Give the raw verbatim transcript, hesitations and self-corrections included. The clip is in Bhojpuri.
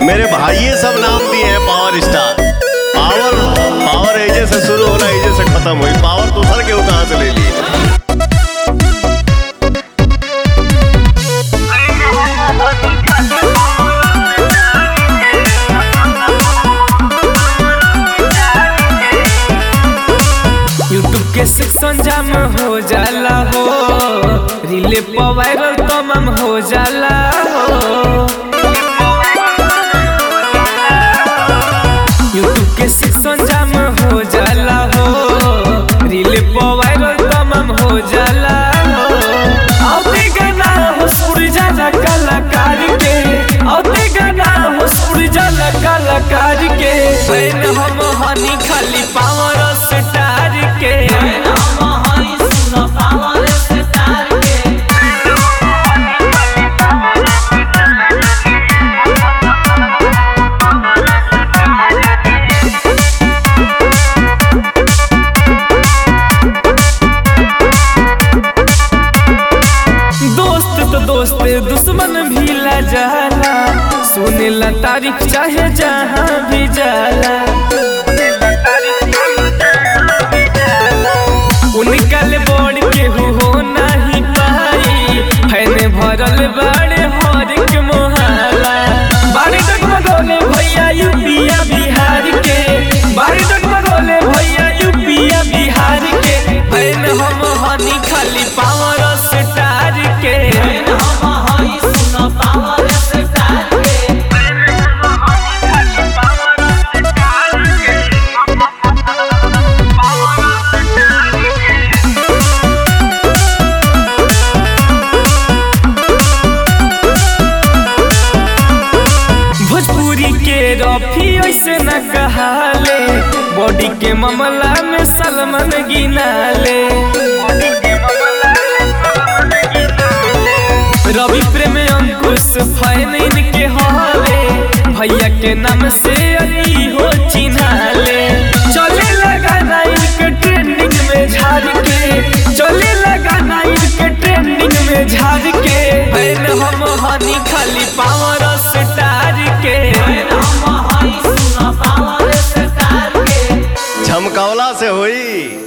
मेरे भाई सब नाम दिए हैं पावर स्टार। पावर पावर एजे से शुरू होना एजे से खत्म हुई, पावर दूसर के कहाँ से ले ली। यूट्यूब के सेक्शन जाम हो जाला हो, रीले पर वायरल तमाम हो जाला हो। यूट्यूब के सेक्शन जाम हो जाला हो, रीले पर वायरल तमाम हो जाला हो। औते गाना हो सुर जाला कलाकार के, औते गाना हो सुर जाला कलाकार के। फैन हम हनी खाली पावर स्टार के, दोस्त दुश्मन भी ला जाला, सुने ला तारीफ चाहे जहाँ भी जाला। उनका ले बोर्ड के हो नहीं पाई, फैने भरल बाड़े हर के मोहाला। बाड़ी डगमगोले भैया यूपिया बिहार के, बाड़ी डगमगोले भैया यूपिया बिहार के। फैन हम हनी खाली पावर स्टार के, रफी ऐसे न कहाले, बॉडी के मामला में सलमान गिनाले। रवि प्रेम अंकुश फैन इनके हवे, भैया के नाम से अली हो चिन्हाले। चले लगा ना इनके ट्रेंडिंग में झाड़ के, चले लगा ना इनके ट्रेंडिंग में झाड़ के। फैन हम हनी खाली पावर स्टार के, झमकौला से हुई।